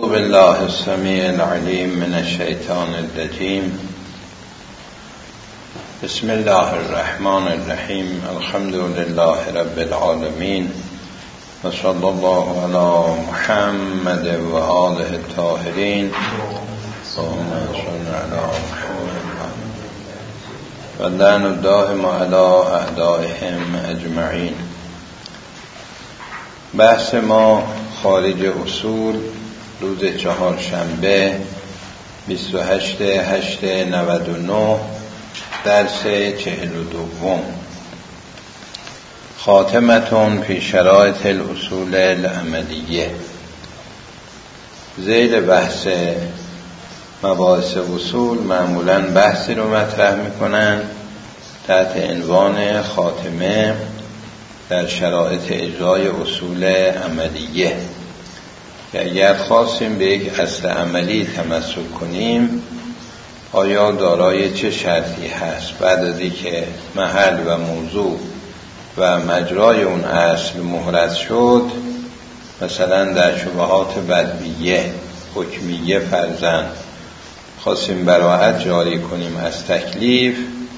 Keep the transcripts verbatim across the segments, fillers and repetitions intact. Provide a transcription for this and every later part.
اعوذ بالله السمیع العلیم من الشیطان الرجیم. بسم الله الرحمن الرحیم. الحمد لله رب العالمین و صلی الله علی محمد و آله الطاهرین. اللهم صل علی محمد و لعن الدائم علی اعدائهم اجمعین. بحث ما خارج اصول روز چهارشنبه بیست و هشت هشت نود و نه درس چهل و دوم. خاتمتون فی شرایط الاصول العملیه. ذیل بحث مباحث اصول معمولاً بحثی رو مطرح میکنن تحت عنوان خاتمه در شرایط اجرای اصول عملیه، که اگر خواستیم به یک اصل عملی تمسک کنیم آیا دارای چه شرطی هست بعد از اینکه محل و موضوع و مجرای اون اصل محرز شد، مثلا در شبهات بدویه حکمیه فرضاً خواستیم براءت جاری کنیم از تکلیف،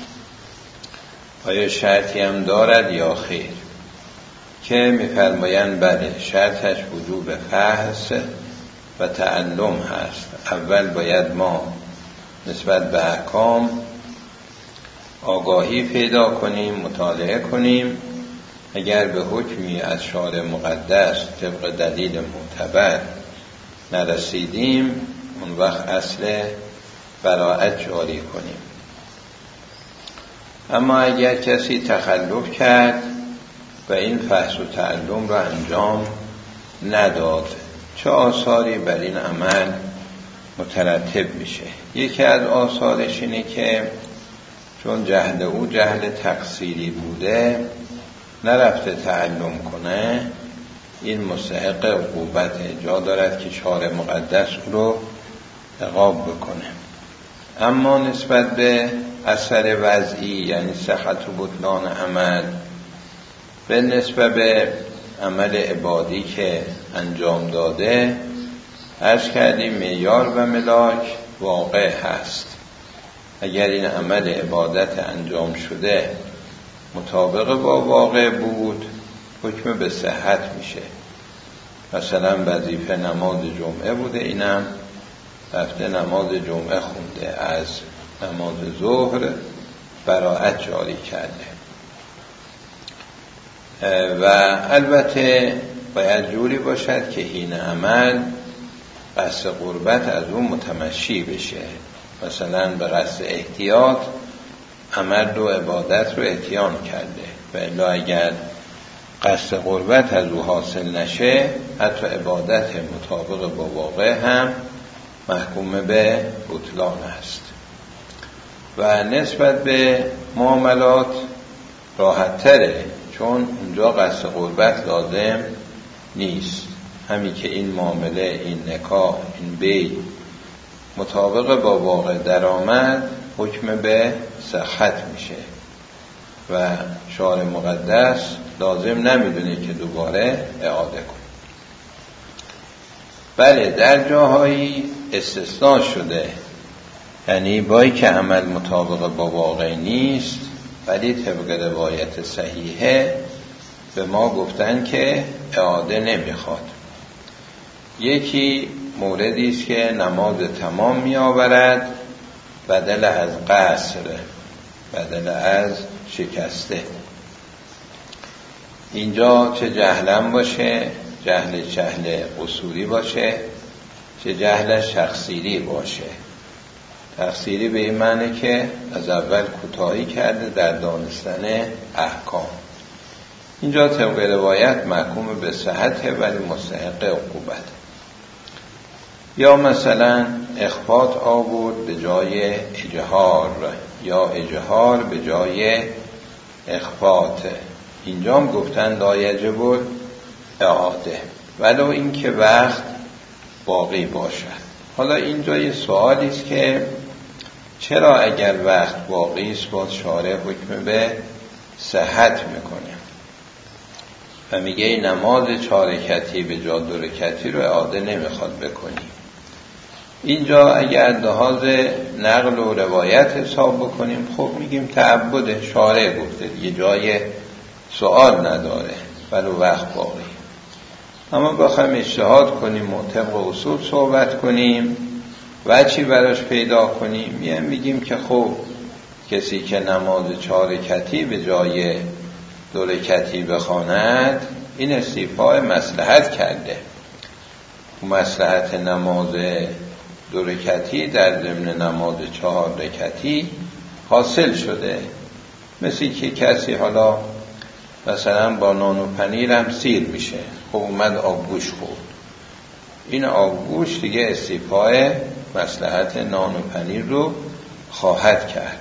آیا شرطی هم دارد یا خیر؟ که می‌فرمایند بله، شرطش وجوب فحص و تعلم هست. اول باید ما نسبت به احکام آگاهی پیدا کنیم، مطالعه کنیم. اگر به حکمی از شارع مقدس طبق دلیل معتبر نرسیدیم، اون وقت اصل براءت جاری کنیم. اما اگر کسی تخلف کرد و این فحص و تعلم را انجام نداد، چه آثاری بر این عمل مترتب میشه؟ یکی از آثارش اینه که چون جهل او جهل تقصیری بوده نرفته تعلم کنه، این مستحق عقوبت، جا دارد که شارع مقدس رو عقاب بکنه. اما نسبت به اثر وضعی یعنی صحت و بطلان عمل، به نسبت به عمل عبادی که انجام داده، عرض کردیم معیار و ملاک واقع هست. اگر این عمل عبادت انجام شده مطابق با واقع بود، حکم به صحت میشه. مثلا وظیفه نماز جمعه بوده، اینم رفته نماز جمعه خونده، از نماز ظهر براءت جاری کرده. و البته باید جوری باشد که این عمل قصد قربت از اون متمشی بشه. مثلا به قصد احتیاط عمل و عبادت رو احتیام کرده، و الا اگر قصد قربت از او حاصل نشه، حتی عبادت مطابق با واقع هم محکوم به بطلان است. و نسبت به معاملات راحت تره، چون اونجا قصد قربت لازم نیست. همین که این معامله، این نکاح، این بیع مطابق با واقع درآمد، حکم به صحت میشه و شارع مقدس لازم نمیدونه که دوباره اعاده کنه. بله، در جاهایی استثناء شده، یعنی بایی که عمل مطابق با واقع نیست، ولی طبق روایت صحیحه به ما گفتن که اعاده نمیخواد. یکی موردی است که نماز تمام می آورد بدل از قصر، بدل از شکسته. اینجا چه جهلم باشه، جهل جهل قصوری باشه، چه جهلش تقصیری باشه. تقصیری به این معنی که از اول کوتاهی کرده در دانستن احکام. اینجا طبق روایت محکوم به صحته ولی مستحق عقوبت. یا مثلا اخفات آورد به جای اجهار، یا اجهار به جای اخفات. اینجا هم گفتن لا یجب اعاده ولو این که وقت باقی باشد. حالا اینجا یه سوالی است که چرا اگر وقت باقی است باز شارع حکم به صحت میکنه و میگه نماز چهار رکعتی به جا دو رکعتی رو اعاده نمیخواد بکنی؟ اینجا اگر لحاظ نقل و روایت حساب بکنیم خب میگیم تعبد، شارع گفته دیگه، جای سوال نداره ولو وقت باقی. اما بخوایم اجتهاد کنیم و طبق اصول صحبت کنیم و چی براش پیدا کنیم، میگیم میگیم که خب کسی که نماز چهار رکعتی به جای دو رکعتی بخواند این استیفاء مصلحت کرده. مصلحت نماز دو رکعتی در ضمن نماز چهار رکعتی حاصل شده. مثل که کسی حالا مثلا با نان و پنیر هم سیر میشه، خب اومد آبگوش خورد، این آبگوش دیگه استیفاء مصلحت نان و پنیر رو خواهد کرد.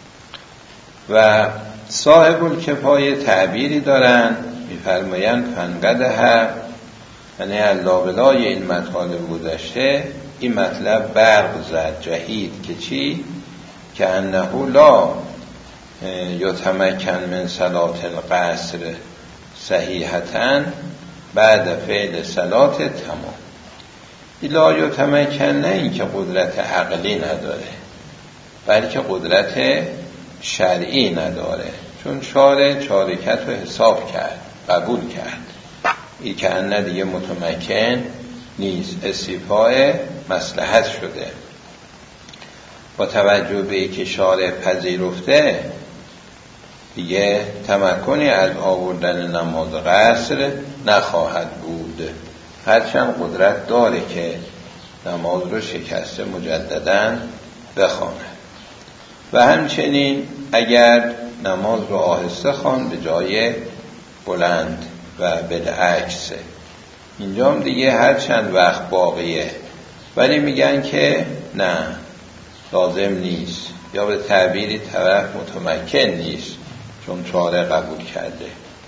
و صاحب الکفایه تعبیری دارن میفرمایند فنقدها، یعنی اللابلای این مطالب گذشته این مطلب برق زد جهید که چی؟ که انه لا یتمکن من صلات القصر صحیحتاً بعد فعل صلات تمام. لا یتمکن نه این که قدرت عقلی نداره بلکه قدرت شرعی نداره، چون شارع چهار رکعت رو حساب کرد، قبول کرد، این که انه دیگه متمکن نیست، استیفاء مصلحت شده. با توجه به ای که شارع پذیرفته دیگه تمکنی از آوردن نماز قصر نخواهد بود، هرچند قدرت داره که نماز رو شکسته مجدداً بخواند. و همچنین اگر نماز رو آهسته خواند به جای بلند و بالعکس، اینجا هم دیگه هرچند وقت باقیه ولی میگن که نه لازم نیست، یا به تعبیری طرف متمکن نیست چون چاره قبول کرده.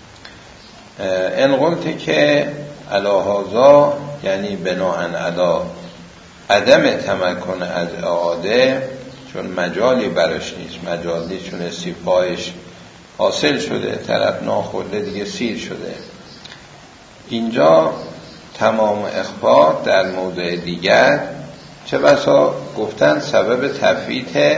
ان قلت که علا هذا یعنی بناءً علی عدم تمکن از اعاده، چون مجالی براش نیست، مجال نیست چون استیفایش حاصل شده، طرف ناخورده دیگه سیر شده. اینجا تمام اخفاء در موضع دیگر چه بسا گفتن سبب تفویت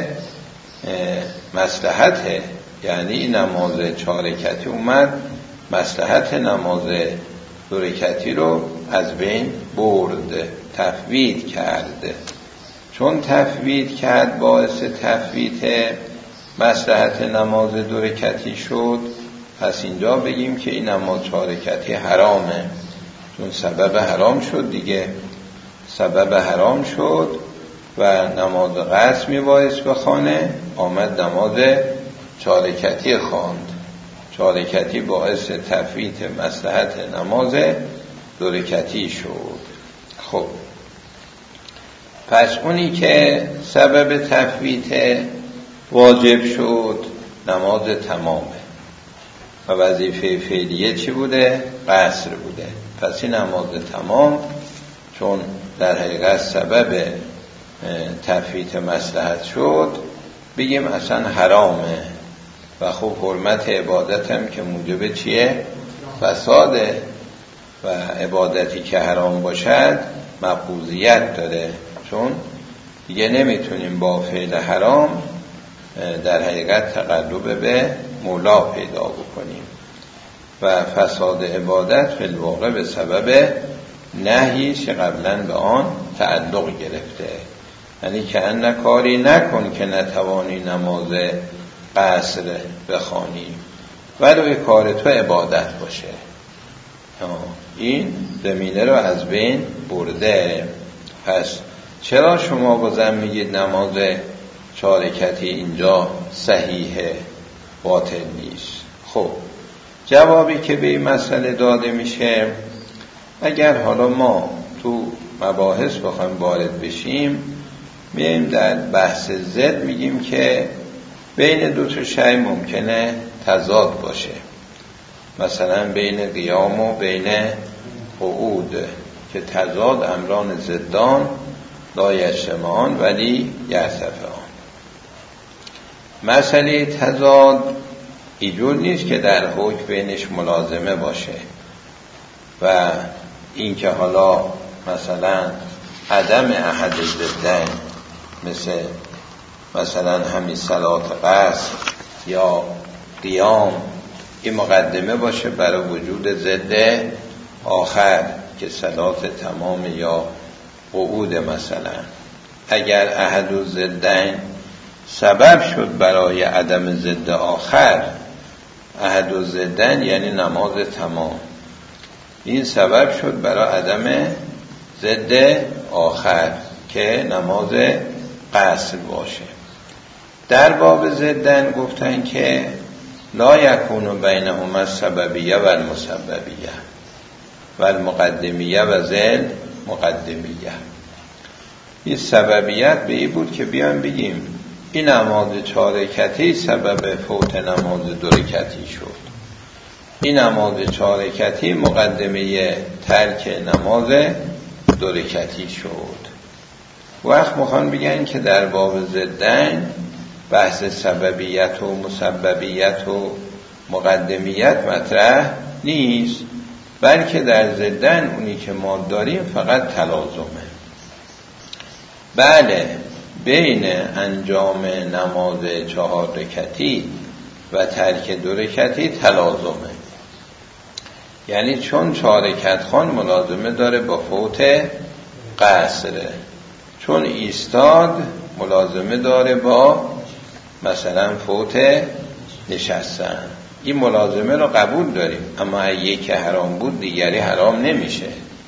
مصلحته، یعنی این نماز چهار رکعتی اومد مصلحت نماز دو رکعتی رو از بین برد، تفویت کرد. چون تفویت کرد باعث تفویت مصلحت نماز دو رکعتی شد، پس اینجا بگیم که این نماز چهار رکعتی حرامه، چون سبب حرام شد دیگه، سبب حرام شد و نماز قصر میبایست بخوانه، آمد نماز چهار رکعتی خواند، چهار رکعتی باعث تفویت مصلحت نماز دو رکعتی شد. خب پس اونی که سبب تفویت واجب شد نماز تمامه و وظیفه فعلیه چی بوده؟ قصر بوده. پس این نماز تمام چون در حقیقت سبب تفویت مصلحت شد بگیم اصلا حرامه و خب حرمت عبادت هم که موجب چیه؟ فساده و عبادتی که حرام باشد مقبوضیت داره، چون دیگه نمیتونیم با فعل حرام در حقیقت تقرب به مولا پیدا بکنیم و فساد عبادت فی الواقع به سبب نهیش که قبلا به آن تعلق گرفته، یعنی که ان کاری نکن که نتوانی نماز قصر بخوانی ولو کار تو عبادت باشه. این زمینه رو از بین برده. پس چرا شما بازم میگید نماز چهار رکعتی اینجا صحیحه، باطل نیست؟ خب جوابی که به این مسئله داده میشه، اگر حالا ما تو مباحث بخوایم وارد بشیم میایم در بحث ضد میگیم که بین دو تا شی ممکنه تضاد باشه، مثلا بین قیام و بین قعود که تضاد امران ضدان لا یجتمعان ولی یرتفعان. مسئله تضاد اینجور نیست که در حکم بینش ملازمه باشه و این که حالا مثلا عدم احد ضدین، مثل مثلا همین صلات قصر یا قیام، این مقدمه باشه برای وجود ضد آخر که صلات تمام یا قعود. مثلا اگر احد الضدین سبب شد برای عدم ضد آخر، احد الضدین یعنی نماز تمام، این سبب شد برای عدم ضد آخر که نماز قصر باشه. در باب ضدن گفتن که لا یکون بینهما السببیه و المسببیه و المقدمیه و ذل مقدمیه. این سببیت به این بود که بیان بگیم این نماز چهار رکعتی سبب فوت نماز دو رکعتی شد، این نماز چهار رکعتی مقدمه ترک نماز دو رکعتی شد. وقت میخوان بگن که در باب ضدین بحث سببیت و مسببیت و مقدمیت مطرح نیست، بلکه در ضدین اونی که ما داریم فقط تلازمه. بله، بین انجام نماز چهار رکعتی و ترک دو رکعتی تلازمه، یعنی چون چهار رکعت خوان ملازمه داره با فوت قصره، چون ایستاد ملازمه داره با مثلا فوت نشستن. این ملازمه رو قبول داریم، اما یکی حرام بود دیگری حرام نمیشه.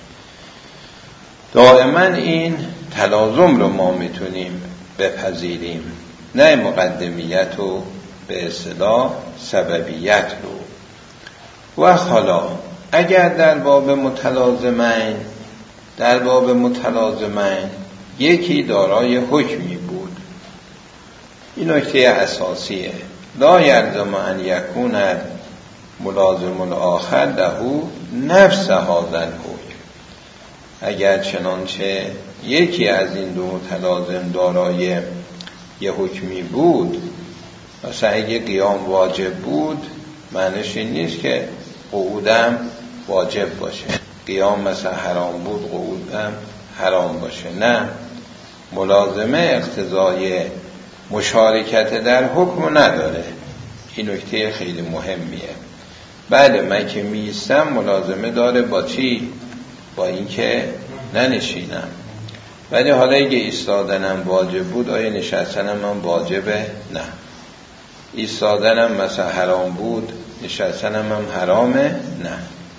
دائما این تلازم رو ما میتونیم بپذیریم، نه مقدمیت و به اصطلاح سببیت رو. و حالا اگر در باب متلازمین در باب متلازمین یکی دارای حکمی بود، این نکته اساسیه، لا یلزم ان یکون ملازم الاخر له نفس هذا الحکم. اگر چنانچه یکی از این دو متلازم دارای یه حکمی بود، مثلا اگه قیام واجب بود معنیش این نیست که قعودم واجب باشه، قیام مثلا حرام بود قعودم حرام باشه، نه، ملازمه اقتضای مشارکت در حکم نداره. این نکته خیلی مهمیه. بله، من که میستم ملازمه داره با چی؟ با اینکه ننشینم. ولی حالا اگه ایستادنم واجب بود، آیا نشستنم من واجبه؟ نه. ایستادنم مثلا حرام بود، نشستنم هم حرامه؟ نه.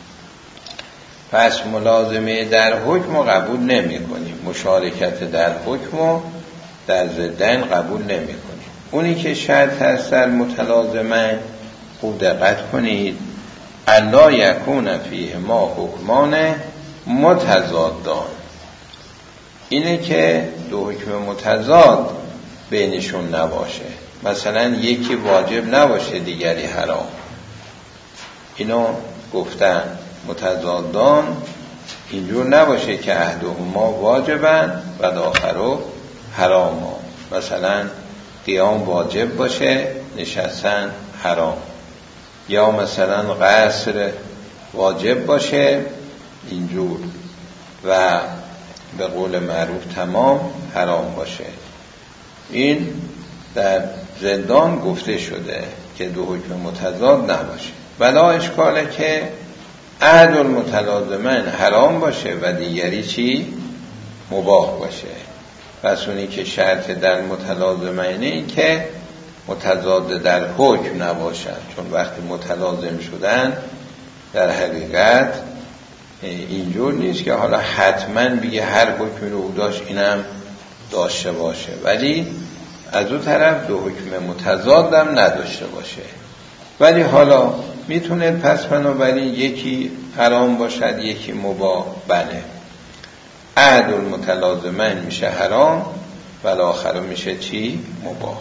پس ملازمه در حکم قبول نمی کنیم، مشارکت در حکم در ضدین قبول نمی کنیم. اونی که شرط هست در متلازمه، خوب دقت کنید، الا یکون فیه ما حکمان متضادان، اینه که دو حکم متضاد بینشون نباشه، مثلا یکی واجب نباشه دیگری حرام. اینو گفتن متضادان اینجور نباشه که احدهما واجبن و آخرو حرام. مثلا قیام واجب باشه نشستن حرام، یا مثلا قصر واجب باشه اینجور و به قول معروف تمام حرام باشه. این در زندان گفته شده که دو حکم متضاد نباشه. بلا اشکاله که احد المتلازمین حرام باشه و دیگری چی؟ مباح باشه. پس اونی که شرط در متلازمین این که متضاد در حکم نباشد، چون وقتی متلازم شدن در حقیقت اینجور نیست که حالا حتما بگه هر حکمی رو داشت اینم داشته باشه، ولی از اون طرف دو حکم متضادم نداشته باشه. ولی حالا میتونه پس بنابراین یکی حرام باشد یکی مباح. بله، احد المتلازمین میشه حرام و الاخر میشه چی؟ مباح.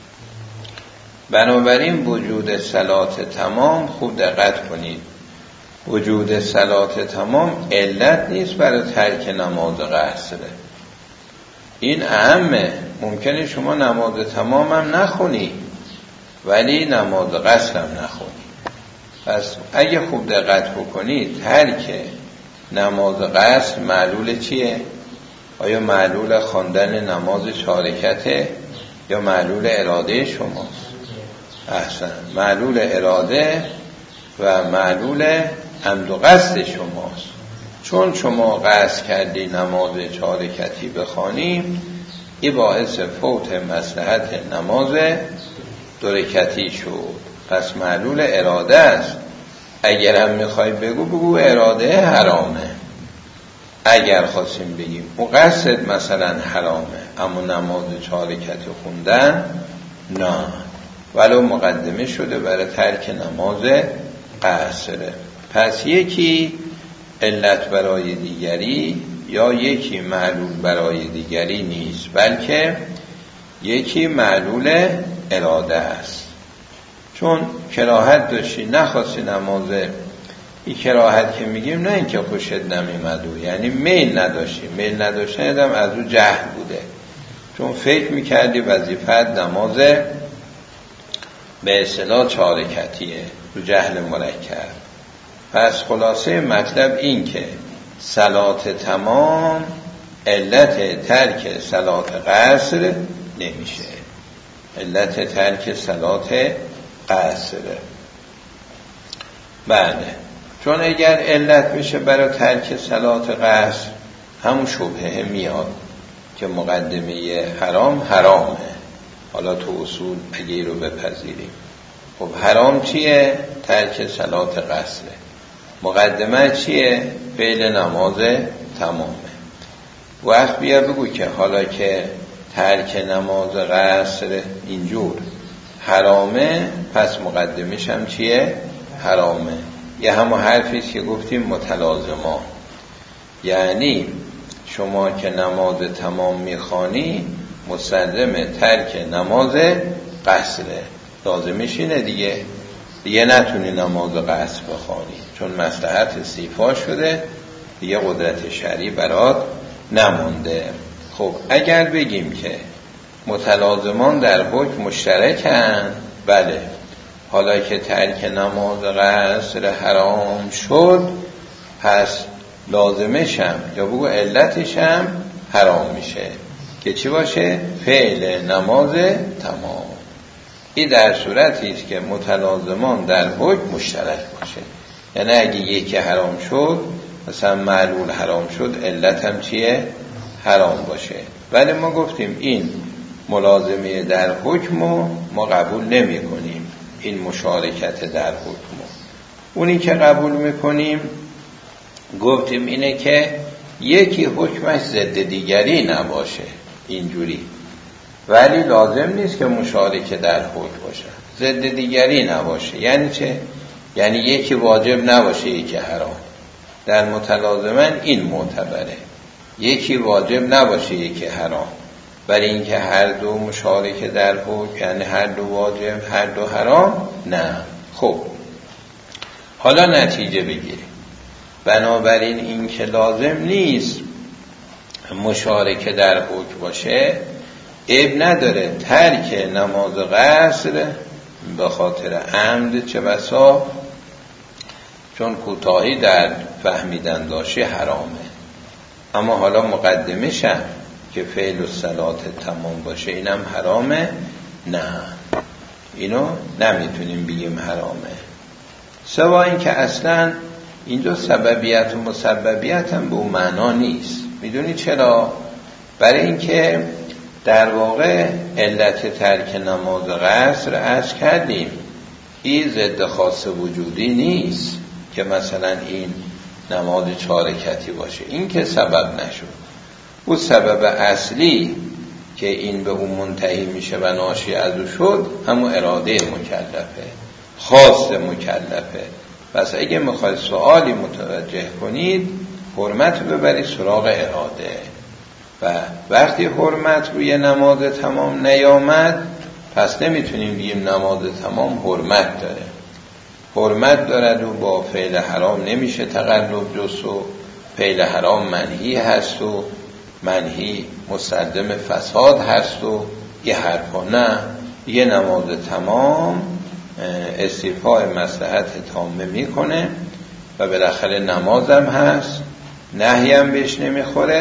بنابراین وجود صلات تمام، خوب دقت کنید، وجود صلات تمام علت نیست برای ترک نماز قصره. این اهمه. ممکنه شما نماز تمام هم نخونی ولی نماز قصر هم نخونی. پس اگه خوب دقت بکنید، ترک نماز قصر معلول چیه؟ آیا معلول خواندن نماز چهار رکعته یا معلول اراده شماست؟ احسن، معلول اراده و معلول عمد و قصد شماست. چون شما قصد کردی نماز چهار رکعتی بخوانیم، این باعث فوت مصلحت نماز دو رکعتی شد، پس معلول اراده است. اگر هم میخوای بگو بگو اراده حرامه، اگر خواستیم بگیم او قصد مثلا حرامه اما نماز چهار رکعتی خوندن نه، ولو مقدمه شده برای ترک نماز قصره. پس یکی علت برای دیگری یا یکی معلول برای دیگری نیست، بلکه یکی معلول اراده است. چون کراهت داشتی نخواستی نمازه، این کراهت که میگیم نه اینکه خوشت نمیمد، یعنی میل نداشتی، میل نداشتن ادم از او جهل بوده، چون فکر میکردی وظیفت نماز به اصطلاح چهار رکعتیه، تو جهل مرکب. پس خلاصه مطلب این که صلات تمام علت ترک صلات قصر نمیشه، علت ترک صلات قصره. بله، چون اگر علت میشه برای ترک صلات قصر، همون شبهه میاد که مقدمه حرام حرامه. حالا تو اصول اگه رو بپذیریم، خب حرام چیه؟ ترک صلات قصره. مقدمه چیه؟ فعل نماز تمامه. وقت بیا بگو که حالا که ترک نماز قصر اینجور حرامه، پس مقدمش هم چیه؟ حرامه. یه همون حرفیست که گفتیم متلازمان، یعنی شما که نماز تمام میخوانی مستلزم ترک نماز قصره، لازمش اینه دیگه، دیگه نتونی نماز قصر بخوانی چون مصلحت استیفا شده، دیگه قدرت شرعی برات نمونده. خب اگر بگیم که متلازمان در حکم مشترکن، بله، حالا که ترک نماز قصر حرام شد، پس لازمشم یا بگو علتشم حرام میشه که چی باشه؟ فعل نماز تمام. این در صورتی است که متلازمان در حکم مشترک باشه، یعنی اگه یکی حرام شد، مثلا معلول حرام شد، علت هم چیه؟ حرام باشه. ولی ما گفتیم این ملازمه در حکم ما قبول نمی کنیم، این مشارکت در حکم. اونی که قبول میکنیم گفتیم اینه که یکی حکمش ضد دیگری نباشه اینجوری، ولی لازم نیست که مشارکه در حکم باشه، ضد دیگری نباشه. یعنی چه؟ یعنی یکی واجب نباشه یکی حرام. در متلازمن این معتبره، یکی واجب نباشه یکی حرام، برای اینکه هر دو مشارکه در حکم، یعنی هر دو واجب هر دو حرام نه. خب حالا نتیجه بگیریم. بنابراین این که لازم نیست مشارکه در حکم باشه، عیب نداره ترک نماز قصر به خاطر عمد چه بسا، چون کوتاهی در فهمیدن داشته حرامه. اما حالا مقدمش هم که فعل الصلات تمام باشه اینم حرامه؟ نه، اینو نمیتونیم بگیم حرامه. سوا این که اصلا اینجا سببیت و مسببیت هم به اون معنا نیست. میدونی چرا؟ برای اینکه در واقع علت ترک نماز قصر عرض کردیم این ضد خاص وجودی نیست که مثلا این نماز چهار رکعتی باشه، این که سبب نشد. اون سبب اصلی که این به اون منتهی میشه و ناشی از او شد همون اراده مکلفه، خاص مکلفه. پس اگه میخواید سوالی متوجه کنید، حرمت ببرید سراغ اراده، و وقتی حرمت روی نماز تمام نیامد پس نمیتونیم بگیم نماز تمام حرمت داره. حرمت دارد و با فعل حرام نمیشه تقلب جست و فعل حرام منهی هست و منهی مستلزم فساد هست و یه حرفا. نه، یه نماز تمام استیفاء مصلحت تامه میکنه و بالاخره نمازم هست، نهی هم بهش نمیخوره،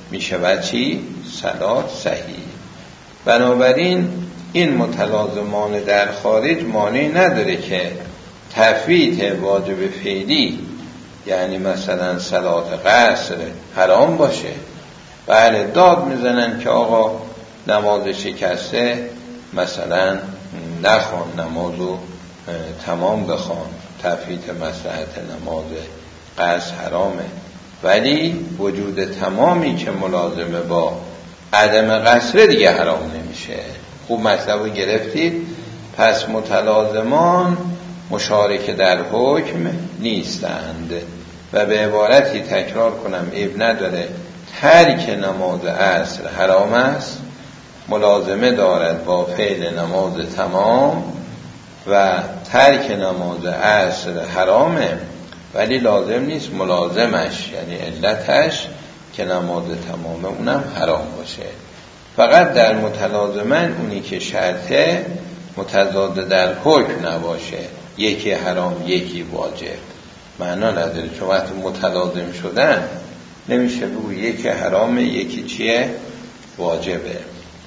میشه چی؟ صلات صحیح. بنابراین این متلازمان در خارج مانع نداره که تفویت واجب فعلی، یعنی مثلا صلات قصر، حرام باشه. بله داد میزنن که آقا نماز شکسته مثلا نخوان، نمازو تمام بخوان، تفویت مصلحت نماز قصر حرامه، ولی وجود تمامی که ملازمه با عدم قصر دیگه حرام نمیشه. خوب مطلب رو گرفتید. پس متلازمان مشارک در حکم نیستند و به عبارتی تکرار کنم عیب نداره، ترک نماز عصر حرام است، ملازمه دارد با فعل نماز تمام، و ترک نماز عصر حرامه ولی لازم نیست ملازمش یعنی علتش که نماز تمامه اونم حرام باشه. فقط در متلازمن اونی که شرطه متضاد در حکم نباشه، یکی حرام یکی واجب، معنا نداره. چون وقتی متلازم شدن نمیشه بگو یکی حرامه یکی چیه؟ واجبه.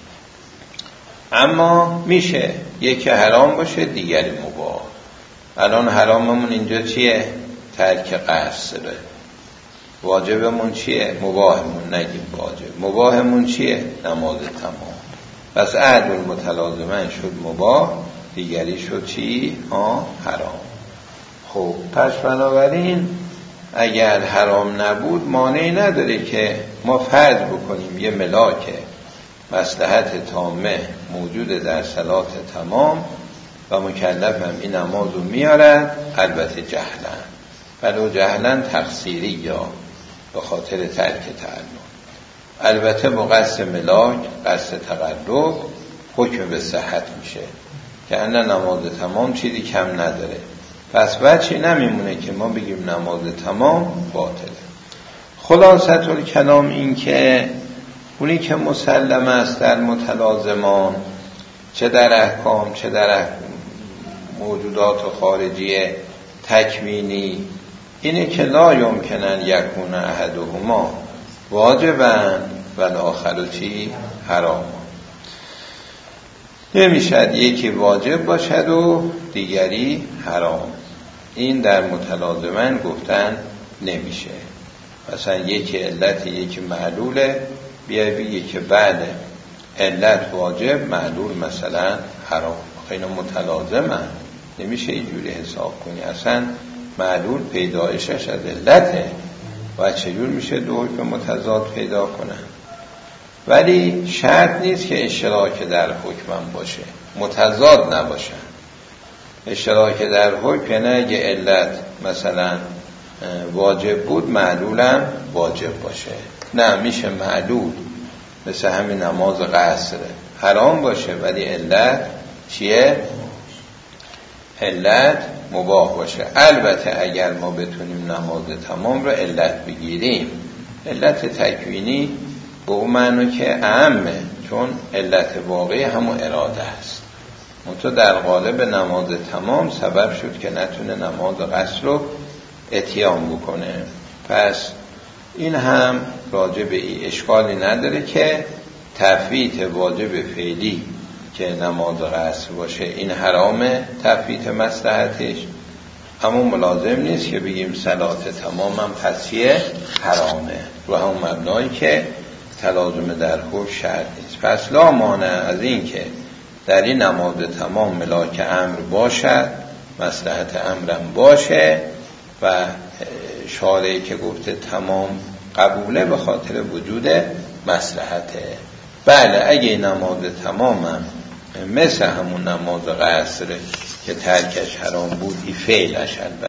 اما میشه یکی حرام باشه دیگری مباح. الان حراممون اینجا چیه؟ ترک قصره. واجبمون چیه؟ مباحمون نگیم واجب. مباحمون چیه؟ نماز تمام. پس عدل متلازمن شد مباح، دیگری شد چی؟ ها حرام. خب پس بنابراین اگر حرام نبود مانعی نداره که ما فرض بکنیم یه ملاک مصلحت تامه موجود در صلات تمام و مکلف هم این نماز رو میارد، البته جهلن، ولو جهلن تقصیری یا به خاطر ترک تعلم، البته با قصد ملاک، قصد تقرب، حکم به صحت میشه که انا نماز تمام چیزی کم نداره. پس بچه نمیمونه که ما بگیم نماز تمام باطله. خلاصه الکلام این که اونی که مسلم است در متلازمان، چه در احکام چه در موجودات خارجی تکوینی، اینه که لا یمکنن یکون احدهما واجبن و الاخر چی؟ حرام. نمیشد یکی واجب باشد و دیگری حرام. این در متلازمن گفتن نمیشه. مثلا یکی علت یکی معلوله، بیایی بگی که بله علت واجب، معلول مثلا حرام. اینا متلازمن، نمیشه اینجوری حساب کنی. اصلا معلول پیدایشش از علته و چجور میشه دو حکم متضاد پیدا کنن. ولی شرط نیست که اشتراک در حکم باشه، متضاد نباشن. اشتراک در حکم یعنی اگه علت مثلا واجب بود معلولم واجب باشه. نه، میشه معلول مثل همین نماز قصره حرام باشه ولی علت چیه؟ علت مباح باشه. البته اگر ما بتونیم نماز تمام رو علت بگیریم، علت تکوینی به اون معنی که اعمه، چون علت واقعی همون اراده است. منتها در قالب نماز تمام سبب شد که نتونه نماز قصر رو اتیام بکنه. پس این هم راجع به ای اشکالی نداره که تفویت واجب فعلی که نماز قصر باشه این حرامه، تفویت مصلحتش، اما ملازم نیست که بگیم صلات تمام هم پس چیه؟ حرامه، رو همون مبنایی که تلازم در حکم شرط نیست. پس لا مانع از این که در این نماز تمام ملاک امر باشد، مصلحت امرم باشه و شارعی که گفته تمام قبوله به خاطر وجود مصلحته. بله اگه نماز تمامم مثل همون نماز قصر که ترکش حرام بود، این فعلش البته